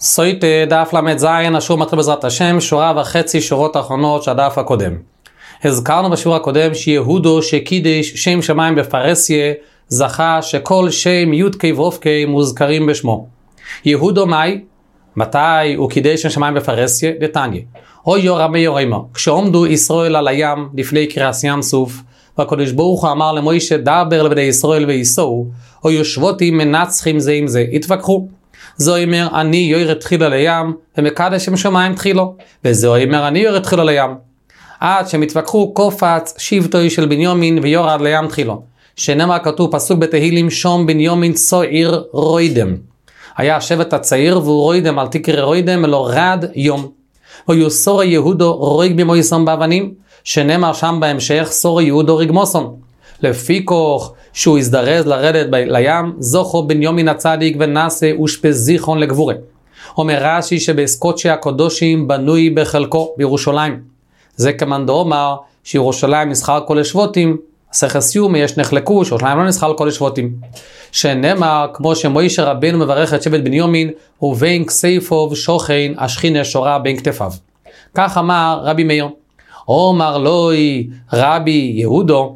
סויטה דף למד זין, השור מתחיל בעזרת השם, שורה וחצי שורות האחרונות של הדף הקודם. הזכרנו בשיעור הקודם שיהודו שקידש שם שמיים בפרסיה זכה שכל שם יודקי ואופקי מוזכרים בשמו. יהודו מתי הוא קידש שם שמיים בפרסיה? דתניא. או יורמי יורמה, כשעומדו ישראל על הים לפני קריעת ים סוף, והקדוש ברוך הוא אמר למוישה דבר לבני ישראל וייסעו, או יושבותים מנצחים זה עם זה, התווכחו. זו אומר אני יורד תחילה לים ומקדש שם שמיים תחילו, וזו אומר אני יורד תחילה לים. עד שמתווכחו קופץ שבטוי של בנימין ויורד לים תחילו, שנאמר כתוב פסוק בתהילים שום בנימין צועיר רוידם. היה שבט הצעיר והוא רוידם על תקרא רוידם אלא רד יום. ויוסור יהודו רויג במויסון באבנים, שנאמר שם בהמשך סור יהודו רגמוסון. לפי כוח שהוא הזדרז לרדת לים, זוכו בנימין הצדיק ונעשה ושפזיכון לגבורה. אומר רש"י שבסקודשי הקודשים בנוי בחלקו בירושלים. זה כמאן דאמר שירושלים נסחר כל השבטים, מסכת סיומא יש נחלקו שירושלים לא נסחר כל השבטים. שנאמר כמו שמוישה רבנו מברך את שבט בנימין ובין כסייפו ושוכן השכינה שורה בין כתפיו. כך אמר רבי מאיר. אומר לוי רבי יהודו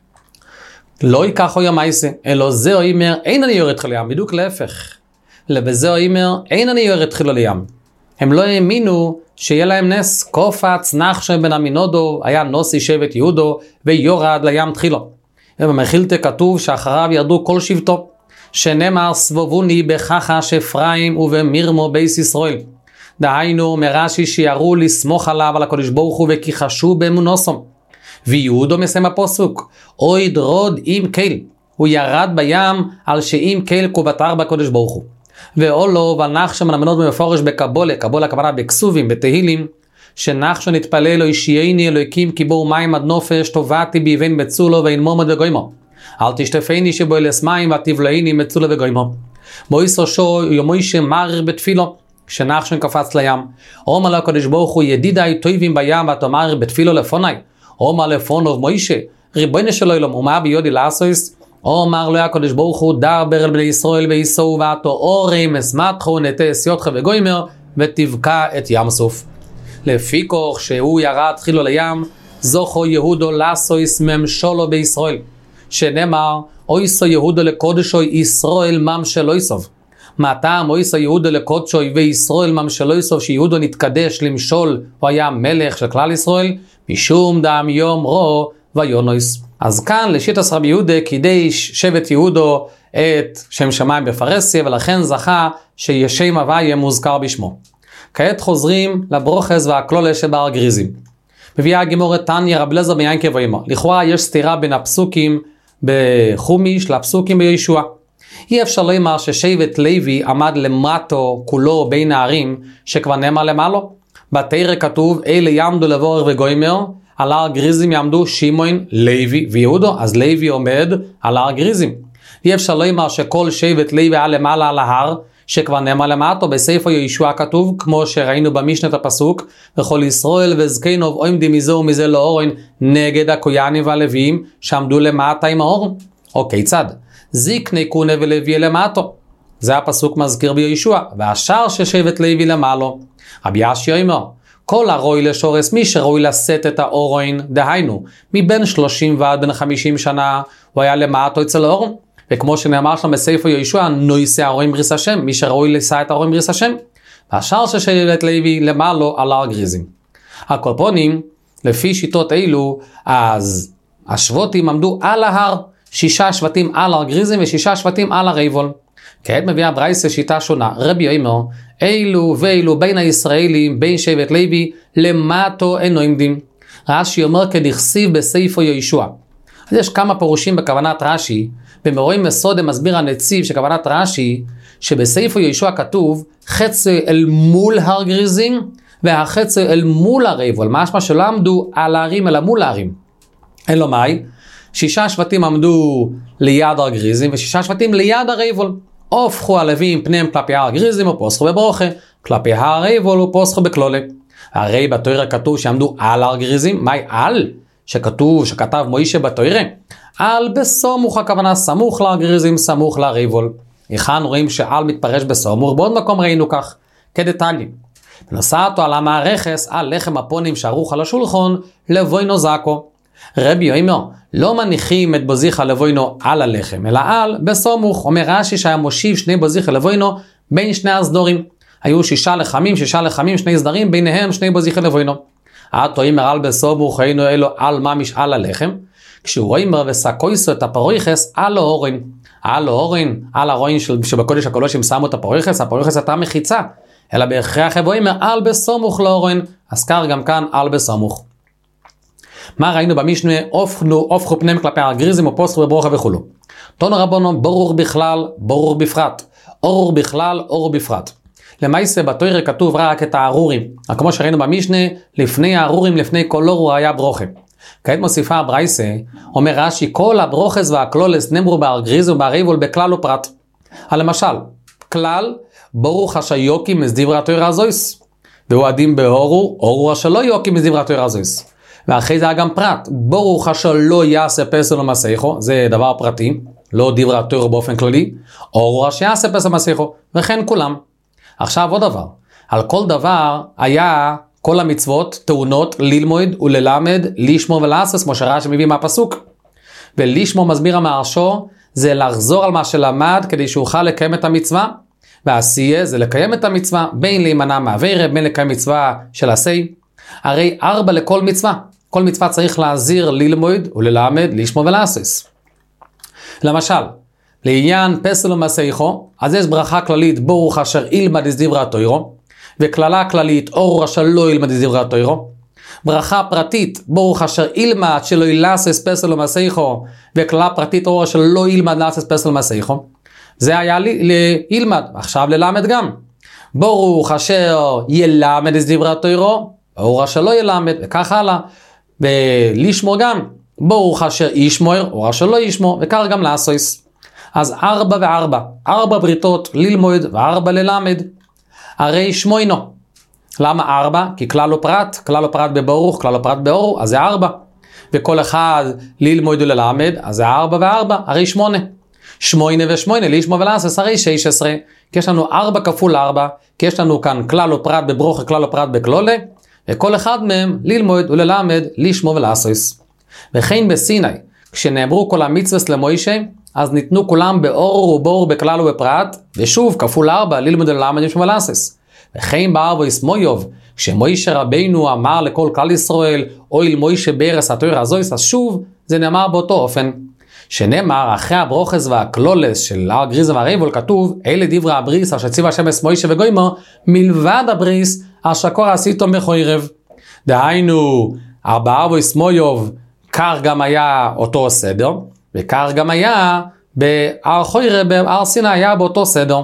לא ייקח אוי המייסה, אלא זה אומר אין אני יורד תחילה לים, בדיוק להפך. ובזה אומר אין אני יורד תחילה לים. הם לא האמינו שיהיה להם נס, קופץ נחשון בן עמינודו היה נוסי שבט יהודו ויורד לים תחילו. ובמחילתא כתוב שאחריו ירדו כל שבטו, שנאמר סבובוני בחחש אפרים ובמירמו בייס ישראל. דהיינו מרש"י שיראו לסמוך עליו על הקדוש ברוך הוא וכיחשו באמונוסום. ויהודו מסיים הפסוק אוי דרוד עם קהל, הוא ירד בים על שאם קהל כובתר בקדוש ברוך הוא. ואולו ונחשון מלמדות במפורש בקבולה, קבולה הכוונה בכסובים בתהילים, שנחשון התפלל לו ישייני אלוהיקים קיבור מים עד נופש טובעתי בי ואין מצולו ואין מומד וגוימו, אל תשטפני שבו אלס מים ותבלעיני מצולו וגוימו. מויס ראשו ימוישה מרר בתפילו, כשנחשון קפץ לים, אומר לו הקדוש ברוך הוא ידידיי טובים בים ותאמר בתפילו לפוני, אומר לפונוב מוישה ריבונו של עולם ומה בידי לעשוס, אומר לו הקדוש ברוך הוא דבר אל בני ישראל וייסעו ואתו אורים אסמתכו נטה אסיותך וגוימר ותבקע את ים סוף. לפי כוח שהוא ירד תחילו לים זוכו יהודו לעשוס ממשולו בישראל, שנאמר אויסו יהודו לקודשו ישראל ממשלו יסוב. מהטעם אויסו יהודו לקודשו וישראל ממשלו יסוב שיהודו נתקדש למשול, הוא היה מלך של כלל ישראל, משום דם יום רו ויונויס. אז כאן לשיטת רבי יהודה קידש שבט יהודו את שם שמיים בפרסיה, ולכן זכה שישם הוויה מוזכר בשמו. כעת חוזרים לברוכס והכלולה שבהר גריזים. מביאה הגמורת תניא רבי אליעזר בן ינקה ואמר, לכאורה יש סתירה בין הפסוקים בחומיש לפסוקים בישוע. אי אפשר לומר ששבט לוי עמד למטו כולו בין הערים שכבר נאמר למעלו. בתורה כתוב אלה יעמדו לבורר וגוימר, על הר גריזים יעמדו שמעון, לוי ויהודו, אז לוי עומד על הר גריזים. אי אפשר לומר שכל שבט לוי היה למעלה על ההר שכבר נאמר למטו. בספר יהושע כתוב כמו שראינו במשנת הפסוק וכל ישראל וזקנו עומדים מזה ומזה לאורן נגד הכוהנים והלוויים שעמדו למטה עם האור. או כיצד? זקני כהונה ולוי למטו, זה הפסוק מזכיר ביהושע, והשאר ששבט לוי למעלו. רבי אשי אומר כל הרוי לשורס מי שרוי לשאת את האורן, דהיינו מבין 30 ועד בין 50 שנה הוא היה למטו אצל האורן, וכמו שנאמר שם בספר יהושע נויסה האורן בריס השם, מי שרוי לשא את האורן בריס השם, והשאר ששבט לוי למעלו על הר גריזים. הקורפונים לפי שיטות אלו אז השבטים עמדו על ההר, 6 שבטים על הר גריזים ו6 שבטים על הר עיבול. כעת מביאה ברייסה שיטה שונה. רבי אומר אילו ואילו בין הישראלים בין שבט לוי למטו אינו עומדים. רש"י אומר כדכתיב בספר יהושע. אז יש כמה פירושים בכוונת רש"י. במורים מסוד מסביר הנציב שכוונת רש"י שבספר יהושע כתוב חצי אל מול הר גריזים והחצי אל מול הר עיבול, משמע שלא עמדו על הערים אלא מול הערים. אין לו מאי 6 שבטים עמדו ליד הר גריזים ו6 שבטים ליד הר עיבול. הופכו הלווים פניהם כלפי הר גריזים ופוסחו בברוכה, כלפי הר עיבול ופוסחו בכלולה. הרי בתורה כתוב שעמדו על הר גריזים. מהי על? שכתוב שכתב מוישה בתורה על בסמוך, הכוונה סמוך להר גריזים, סמוך להר עיבול. היכן רואים שעל מתפרש בסמוך? בעוד מקום ראינו כך כדתניא. ונוסעתו על המערכס על לחם הפונים שערוך על השולחון לבוינו זקו. רבי אומר, לא מניחים את בוזיחה לבוינו על הלחם, אלא על בסומוך. אומר רש"י שהיה מושיב שני בוזיחה לבוינו בין שני הסדורים. היו 6 לחמים, 6 לחמים, 2 סדרים, ביניהם 2 בוזיחה לבוינו. עתו אומר על בסומוך, היינו אלו על ממש על הלחם. כשהוא אומר וסקויסו את הפרויכס על האורין. על האורין, על הרוין שבקודש הקודשים שמו את הפרויכס, הפרויכס הייתה מחיצה. אלא בהכרח הוא אומר על בסומוך לאורין, אז כך גם כאן על בסומוך. מה ראינו במשנה? הופכו פניהם כלפי הגריזים ופוסחו בברוכה וכולו. תנו רבנו ברור בכלל, ברור בפרט. אורור בכלל, אורור בפרט. למעשה בתורה כתוב רק את הארורים. כמו שראינו במשנה, לפני הארורים, לפני כל אורור היה ברוכה. כעת מוסיפה הברייסה, אומר רש"י, כל הברוכס והכלולס נאמרו בהגריז ובהריבול בכלל ופרט. למשל, כלל, ברוך אשר יוקים מסדברי התורה הזויס. והוא עדים באורו, אורו אשר לא יוקים מסדברי התורה הזויס. ואחרי זה היה גם פרט, ברוך אשר לא יעשה פסל ומסכו, זה דבר פרטי, לא דברי התורה באופן כללי, אורו אשר יעשה פסל ומסכו, וכן כולם. עכשיו עוד דבר, על כל דבר היה כל המצוות טעונות ללמוד וללמד, לשמור ולעשות, כמו שרש"י מביא מהפסוק. ולשמור מסביר המהרש"א, זה לחזור על מה שלמד כדי שאוכל לקיים את המצווה, והעשייה זה לקיים את המצווה, בין להימנע מהעבירה, בין לקיים מצווה של עשי. הרי 4 לכל מצווה. כל מצווה צריך להזהיר ללמוד וללמד, לשמור ולעשות. למשל, לעניין פסל ומסכו, אז יש ברכה כללית, ברוך אשר ילמד את דברי התורה, וכללה כללית, אור אשר לא ילמד את דברי התורה. ברכה פרטית, ברוך אשר ילמד שלא ילעסס פסל ומסכו, וכללה פרטית, אור אשר לא ילמד לעסס פסל ומסכו. זה היה לילמד, עכשיו ללמד גם. ברוך אשר ילמד את דברי התורה, אור אשר לא ילמד, וכך הלאה. ולשמור גם, ברוך אשר ישמור, אור אשר לא ישמור, וכך גם לעשויס. אז 4 ו4, 4 בריתות ללמוד ו4 ללמד. הרי שמוינו. למה 4? כי כלל לא פרט, כלל לא פרט בברוך, כלל לא פרט באור, אז זה 4. וכל אחד ללמוד וללמד, אז זה 4 ו4, הרי 8. 8 ו8 לשמור ולעשות, הרי 16. כי יש לנו 4 כפול 4, כי יש לנו כאן כלל לא פרט בברוך, כלל לא פרט בכלולה, וכל אחד מהם ללמוד וללמד, לשמור ולעשות. וכן בסיני, כשנאמרו כל המצוות למוישה, אז ניתנו כולם באור ובור בכלל ובפרט, ושוב כפול 4 ללמוד וללמד לשמור ולעשות. וכן בארבעיס מויוב, כשמוישה רבינו אמר לכל כלל ישראל, אוי למוישה בארץ התורה הזויס, אז שוב זה נאמר באותו אופן. שנאמר אחרי הברוכס והכלולס של הר גריזם והריבול כתוב, אלה דברי הבריס אשר ציווה השם את מוישה וגוימו, מלבד הבריס אשר כה עשיתו מחוירב. דהיינו, בארבעיס מויוב, כך גם היה אותו סדר, וכך גם היה בהר חוירב, בהר סיני היה באותו סדר.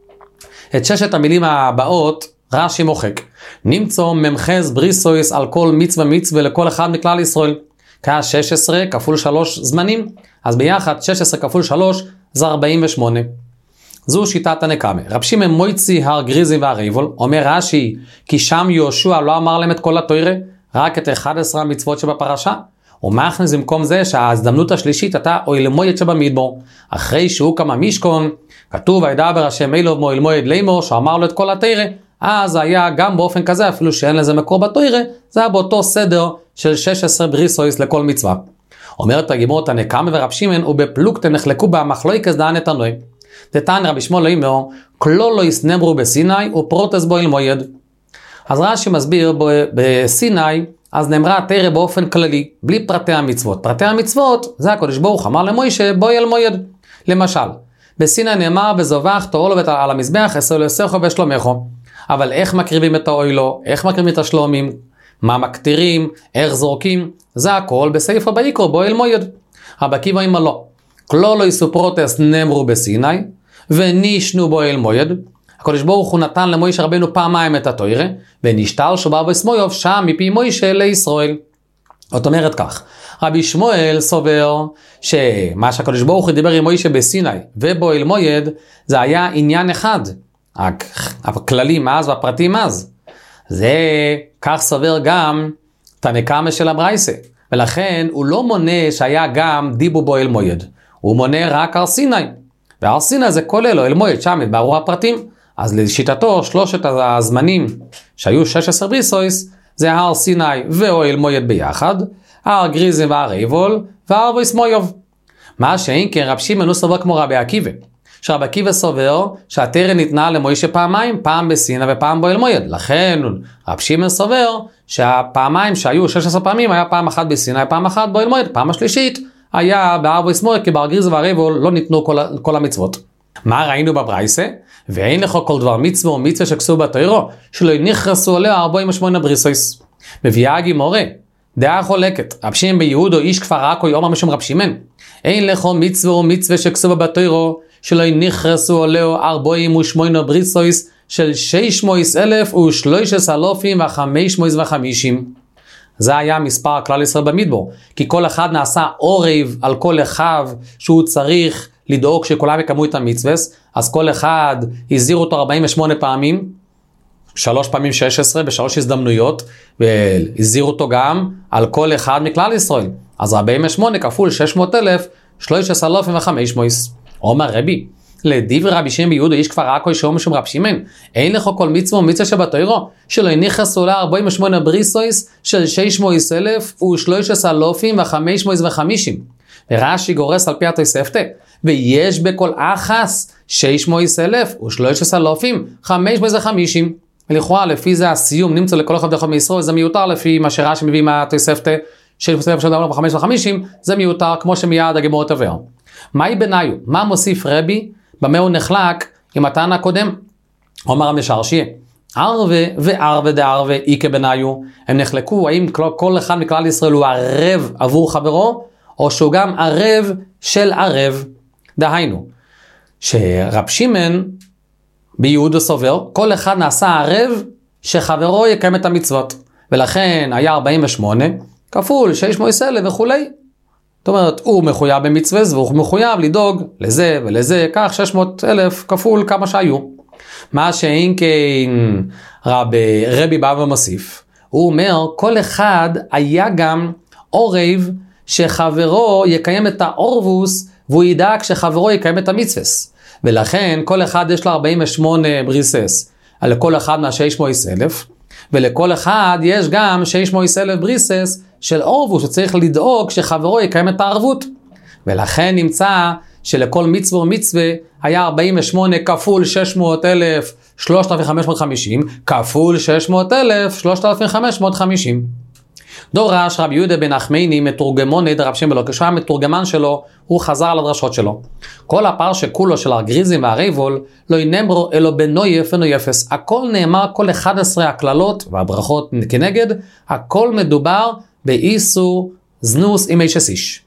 את 6 המילים הבאות רש"י מוחק. נמצא ממחז בריסויס על כל מצווה מצווה לכל אחד מכלל ישראל. ככה 16 כפול 3 זמנים, אז ביחד 16 כפול 3 זה 48. זו שיטת הנקמה. רב שמעון מויצי הר גריזים והריבול, אומר רש"י, כי שם יהושע לא אמר להם את כל התורה, רק את 11 המצוות שבפרשה. ומכניס במקום זה שההזדמנות השלישית הייתה אוהל מועד שבמדבר. אחרי שהוא קם המשכן, כתוב וידבר השם אלוהיו מאוהל מועד לאמור, שאמר לו את כל התורה, אז היה גם באופן כזה, אפילו שאין לזה מקור בתורה, זה היה באותו סדר של 16 בריסויס לכל מצווה. אומרת הגמרות הנקמה ורב שמעון, ובפלוגתא נחלקו במחלוקת דן את הנוי. דתן רבי שמואל לאמור, כלולויס נאמרו בסיני ופרוטס באוהל מועד. אז רש"י מסביר בסיני, אז נאמרה התורה באופן כללי, בלי פרטי המצוות. פרטי המצוות, זה הקדוש ברוך אמר למוישה, באוהל מועד. למשל, בסיני נאמר, וזבח תאכלו על המזבח, עשה לעשרה ושלומך. אבל איך מקריבים את האוהלו, איך מקריבים את השלומים, מה מקטירים, איך זורקים, זה הכל בספר ויקרא באוהל מועד. רבי עקיבא אומר לא, כלולויס ופרוטס נאמרו בסיני, ונישנו באוהל מועד. הקדוש ברוך הוא נתן למוישה רבנו פעמיים את התורה, ונשתל שובע בסמויוב שם מפי מוישה לישראל. זאת אומרת כך, רבי שמואל סובר שמה שהקדוש ברוך הוא דיבר עם מוישה בסיני ובאוהל מועד, זה היה עניין אחד, הכללים אז והפרטים אז. זה כך סובר גם תנקמה של הברייסה, ולכן הוא לא מונה שהיה גם דיבו באוהל מועד, הוא מונה רק הר סיני, והר סיני זה כולל אוהל מועד, שם התבררו הפרטים. אז לשיטתו, שלושת הזמנים שהיו 16 בריסויס, זה הר סיני ואוהל מועד ביחד, הר גריזים והר עיבול, והר בויס מויוב. מה שאין כן רב שמעון הוא סובר כמו רבי עקיבא. שרבי עקיבא סובר שהתורה ניתנה למוישה פעמיים, פעם בסיני ופעם באוהל מועד. לכן רב שמעון סובר שהפעמיים שהיו 16 פעמים היה פעם אחת בסיני, פעם אחת באוהל מועד, פעם השלישית היה בהר בויס מויוב, כי בהר גריזים והר עיבול לא ניתנו כל המצוות. מה ראינו בברייסה? ואין לך כל דבר מצווה או מצווה שכתוב בתורה שלא נכנסו עליה 48 בריסויס. מביאה הגימורה דעה חולקת, רב שמעון ביהודו איש כפר עכו יאמר משום רב שמעון, אין לך מצווה או מצווה שכתוב בתורה שלא נכנסו עליה 48 בריסויס של 613,550. זה היה מספר כלל ישראל במדבר, כי כל אחד נעשה עורב על כל אחד שהוא צריך לדאוג שכולם יקמו את המצווס, אז כל אחד הזהיר אותו 48 פעמים, 3 פעמים 16 בשלוש הזדמנויות, והזהיר אותו גם על כל אחד מכלל ישראל. אז 48 כפול 600,000, 13,500. אומר רבי, לדיבר רבי שמעון ביהודו איש כפר עכו שאומר משום רב שמעון, אין לך כל מצווה ומצווה שבתורה שלא נכנסו לה 48 בריסויס של 613,550. ורש"י גורס על פי התוספתא, ויש בכל אחס 613,550. ולכאורה לפי זה הסיום נמצא לכל אחד ואחד מישראל, זה מיותר לפי מה שרש"י מביא מהתוספתא 613,550, זה מיותר כמו שמיד הגמרא תבהר. מהי בניו? מה מוסיף רבי? במה הוא נחלק עם הטענה הקודם? אומר המשרשיה, ערווה וערווה דערווה איקה בניו, הם נחלקו האם כל אחד מכלל ישראל הוא ערב עבור חברו, או שהוא גם ערב של ערב. דהיינו, שרב שמעון ביהודו סובר, כל אחד נעשה ערב שחברו יקיים את המצוות. ולכן היה 48 כפול 600,000 וכו'. זאת אומרת, הוא מחויב במצווה והוא מחויב לדאוג לזה ולזה, כך 600,000 כפול כמה שהיו. מה שאין כן רבי בא ומוסיף, הוא אומר, כל אחד היה גם עורב שחברו יקיים את העורבוס, והוא ידאג שחברו יקיים את המצווס. ולכן כל אחד יש לו 48 בריסס, על כל אחד מה-600,000, ולכל אחד יש גם 600,000 בריסס של עורבוס, שצריך לדאוג שחברו יקיים את הערבות. ולכן נמצא שלכל מצווה ומצווה היה 48 כפול 600,000, 3,550, כפול 600,000, 3,550. דורש רבי יהודה בן אחמייני מתורגמוני דרב שמעון, כשהיה המתורגמן שלו, הוא חזר על הדרשות שלו. כל הפרשה כולו של הגריזים והרייבול, לא ינאמרו אלו בנויף ונויפס. הכל נאמר, כל 11 הכללות והברכות כנגד, הכל מדובר באיסור זנוס עם איש איש.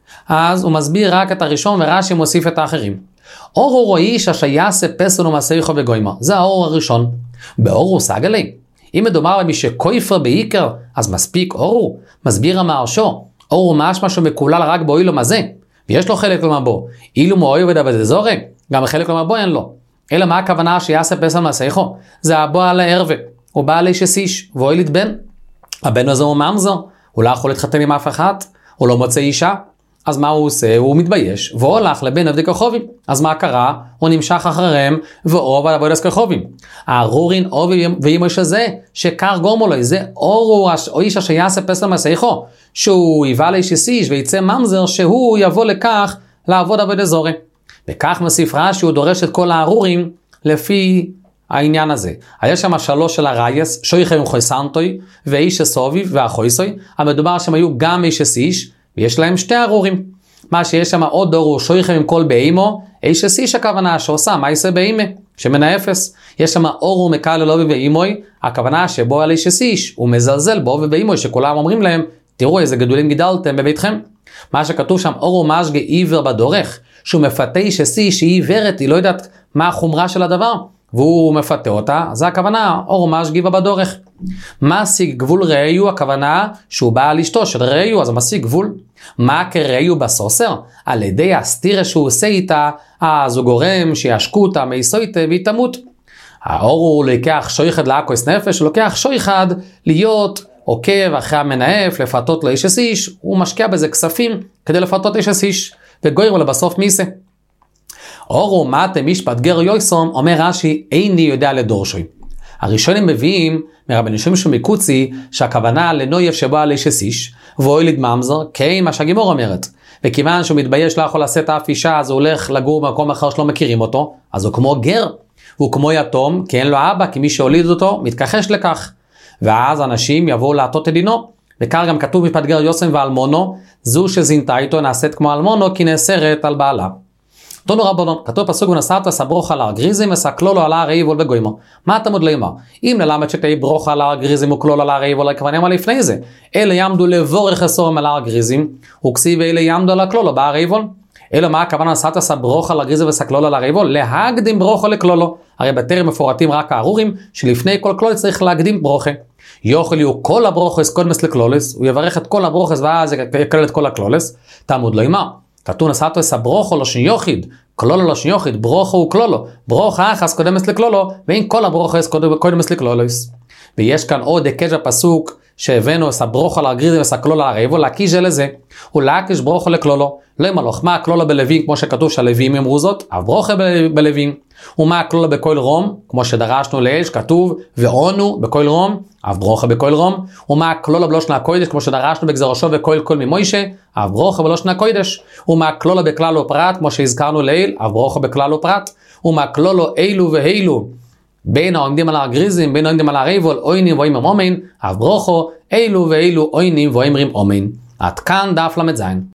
אז הוא מסביר רק את הראשון ורש"י מוסיף את האחרים. אור הוא איש אשר יעשה פסל ומסריחו וגוימה. זה האור הראשון. באור הוא סגלי. אם מדובר במי שכויפר בעיקר, אז מספיק אורו. מסביר המהרש"א, אורו משמע שמקולל רק באוילום הזה, ויש לו חלק למה בו. אילו מאויו ודבדזורי, גם חלק למה בו אין לו. אלא מה הכוונה שיעשה פסל מסריחו? זה הבעל הערווה, הוא בעל איש איש, ואוילית בן. הבן הזה הוא ממזר, הוא לא יכול להתחתן עם אף אחד, הוא לא מוצא אישה. אז מה הוא עושה? הוא מתבייש, והוא הולך לבן עבדי כוכבים. אז מה קרה? הוא נמשך אחריהם, ואור ועל עבודת כוכבים. הארורין אור ואימוש הזה, שקר גורמו לו, זה אור או איש אשר יעשה פסל מסריחו, שהוא יבא לאיש איש ויצא ממזר, שהוא יבוא לכך לעבוד עבוד אזורי. וכך מוסיף רש"י, הוא דורש את כל הארורים לפי העניין הזה. יש שם 3 של הרייס, שויכם חויסנטוי, ואיש הסוביב והחויסוי, המדובר שהם היו גם איש איש, ויש להם 2 ארורים. מה שיש שם עוד אור הוא שויכם עם כל באימו, איש איש הכוונה שעושה מה יעשה באימה, שמנה 0. יש שם אור הוא מקל אלובי באימוי, הכוונה שבו על איש איש, הוא מזלזל בו ובאימוי, שכולם אומרים להם, תראו איזה גדולים גידלתם בביתכם. מה שכתוב שם, אור הוא משגה עיוור בדורך, שהוא מפתה איש איש, שהיא עיוורת, היא לא יודעת מה החומרה של הדבר, והוא מפתה אותה, זה הכוונה, אור הוא משגה בדורך. משיג גבול ראיו, הכוונה שהוא בא על אשתו של ראיו, אז הוא משיג גבול. מה כראיו בסוסר? על ידי הסתירה שהוא עושה איתה, אז הוא גורם שישקו אותה מיסויתה והיא תמות. האור הוא לוקח שויחד לעקוס נפש, הוא לוקח שויחד להיות עוקב אחרי המנאף, לפתות לו איש איש, הוא משקיע בזה כספים כדי לפתות איש איש, וגויר לו בסוף מיסה. אורו מטה משפט גר יויסום, אומר רש"י, איני יודע לדורשוי. הראשונים מביאים מרבן ישמעאל מקוצי שהכוונה לנויף שבא לאיש איש, ואוילד ממזר, מה שהגימור אומרת. וכיוון שהוא מתבייש לא יכול לשאת אף אישה, אז הוא הולך לגור במקום אחר שלא מכירים אותו, אז הוא כמו גר, הוא כמו יתום, כי אין לו אבא, כי מי שהוליד אותו מתכחש לכך. ואז אנשים יבואו לעטות את דינו, וכך גם כתוב משפט גר יוסם ואלמונו, זו שזינתה איתו נעשית כמו אלמונו, כי נאסרת על בעלה. תונו רבנון, כתוב פסוק ונסעת סברוך על הר גריזים וסקלו לו על הר עיבול בגוימו. מה אתה עוד לאמר? אם נלמד שתהי ברוך על הר גריזים וכלול על הר עיבול, כבר נאמר לפני זה. אלה יעמדו לבורך אסורם על הר גריזים, וכסיב אלה יעמדו על הכלולו בהר עיבול. אלו מה הכוונה נסעת סברוך על הר גריזים וסקלו על הר עיבול? להקדים ברוכו לכלולו. הרי בתרם מפורטים רק הארורים, שלפני כל כלול צריך להקדים ברוכה. יאכל יהיו כל הברוכס קודמס לכלולס, הוא יברך את כל הברוכס ואז יקלל את כל הכלולס. תעמוד לא אמר. כתוב נסעתו סברוכו לא שיוחיד, כלולו לא שיוחיד, ברוכו הוא כלולו, ברוכה אחס קודמס לכלולו, ואין כל הברוכס קודמס לכלולס. ויש כאן עוד הקש הפסוק שהבאנו סברוכו להגריזים וסקלולו להרעיבו, להקיש לזה, ולהקיש ברוכו לכלולו, לא ימלוך, מה הכלולו בלווים, כמו שכתוב שהלווים אמרו זאת, אף ברוכה בלווים, ומה הכלולו בכל רום, כמו שדרשנו לאל, שכתוב, ועונו בכל רום, אף ברוכה בכל רום, ומה הכלולו בלושן הקוידש, כמו שדרשנו בגזרשו וכל כל ממוישה, אף ברוכה בלושן הקוידש, ומה הכלולו בכלל ופרט, כמו שהזכרנו לאל, אף ברוכה בכלל ופרט, ומה הכלולו אילו ואילו, בין העומדים על הגריזים, בין העומדים על הרעיבול, אוינים ואימם אומין, אף ברוכו, אילו ואילו אוינים ואימרים אומין. עד כאן דף למד זין.